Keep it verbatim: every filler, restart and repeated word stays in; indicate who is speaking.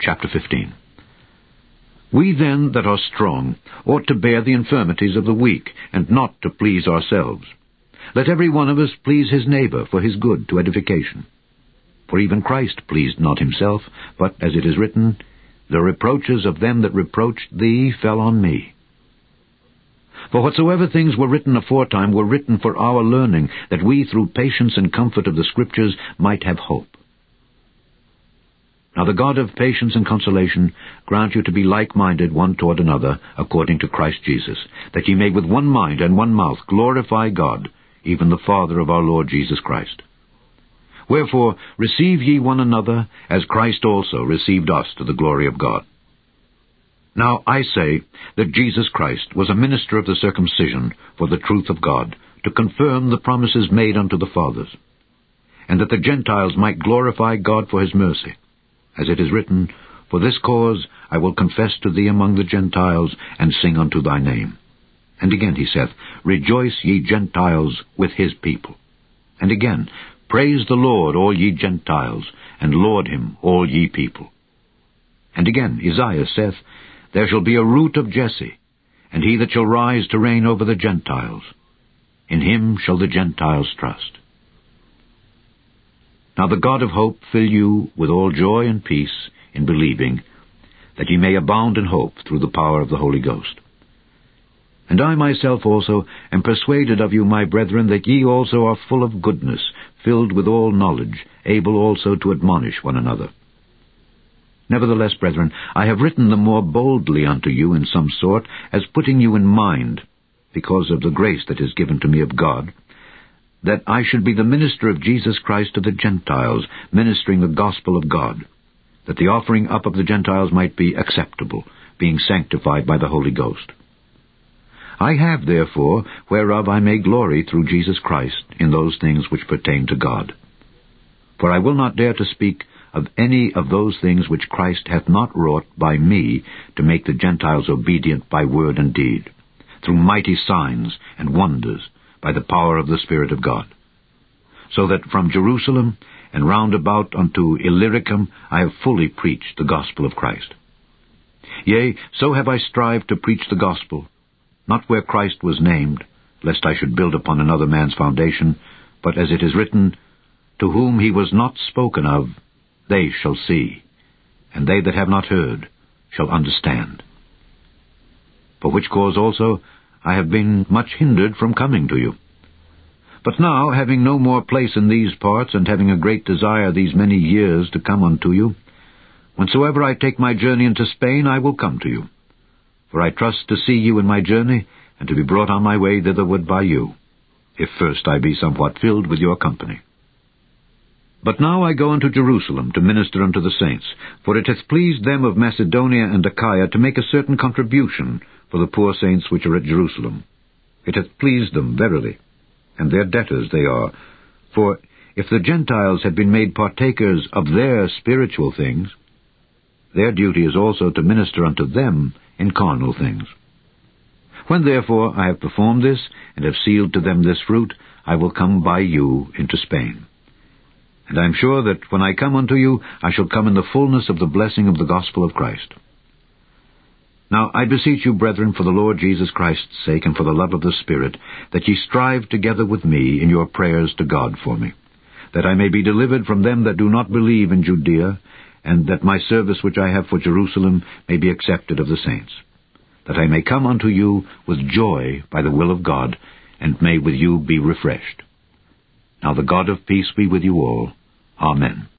Speaker 1: chapter fifteen. We then that are strong ought to bear the infirmities of the weak, and not to please ourselves. Let every one of us please his neighbor for his good to edification. For even Christ pleased not himself, but, as it is written, The reproaches of them that reproached thee fell on me. For whatsoever things were written aforetime were written for our learning, that we through patience and comfort of the Scriptures might have hope. Now the God of patience and consolation grant you to be like-minded one toward another, according to Christ Jesus, that ye may with one mind and one mouth glorify God, even the Father of our Lord Jesus Christ. Wherefore receive ye one another, as Christ also received us to the glory of God. Now I say that Jesus Christ was a minister of the circumcision for the truth of God, to confirm the promises made unto the fathers, and that the Gentiles might glorify God for his mercy. As it is written, For this cause I will confess to thee among the Gentiles, and sing unto thy name. And again he saith, Rejoice, ye Gentiles, with his people. And again, Praise the Lord, all ye Gentiles, and laud him, all ye people. And again Isaiah saith, There shall be a root of Jesse, and he that shall rise to reign over the Gentiles. In him shall the Gentiles trust. Now the God of hope fill you with all joy and peace in believing, that ye may abound in hope through the power of the Holy Ghost. And I myself also am persuaded of you, my brethren, that ye also are full of goodness, filled with all knowledge, able also to admonish one another. Nevertheless, brethren, I have written the more boldly unto you in some sort, as putting you in mind, because of the grace that is given to me of God, that I should be the minister of Jesus Christ to the Gentiles, ministering the gospel of God, that the offering up of the Gentiles might be acceptable, being sanctified by the Holy Ghost. I have, therefore, whereof I may glory through Jesus Christ in those things which pertain to God. For I will not dare to speak of any of those things which Christ hath not wrought by me to make the Gentiles obedient by word and deed, through mighty signs and wonders, by the power of the Spirit of God. So that from Jerusalem and round about unto Illyricum I have fully preached the gospel of Christ. Yea, so have I strived to preach the gospel, not where Christ was named, lest I should build upon another man's foundation, but as it is written, To whom he was not spoken of, they shall see, and they that have not heard shall understand. For which cause also I have been much hindered from coming to you. But now, having no more place in these parts, and having a great desire these many years to come unto you, whensoever I take my journey into Spain, I will come to you. For I trust to see you in my journey, and to be brought on my way thitherward by you, if first I be somewhat filled with your company. But now I go unto Jerusalem to minister unto the saints, for it hath pleased them of Macedonia and Achaia to make a certain contribution for the poor saints which are at Jerusalem. It hath pleased them verily, and their debtors they are. For if the Gentiles have been made partakers of their spiritual things, their duty is also to minister unto them in carnal things. When therefore I have performed this, and have sealed to them this fruit, I will come by you into Spain. And I am sure that when I come unto you, I shall come in the fullness of the blessing of the gospel of Christ. Now I beseech you, brethren, for the Lord Jesus Christ's sake, and for the love of the Spirit, that ye strive together with me in your prayers to God for me, that I may be delivered from them that do not believe in Judea, and that my service which I have for Jerusalem may be accepted of the saints, that I may come unto you with joy by the will of God, and may with you be refreshed. Now the God of peace be with you all. Amen.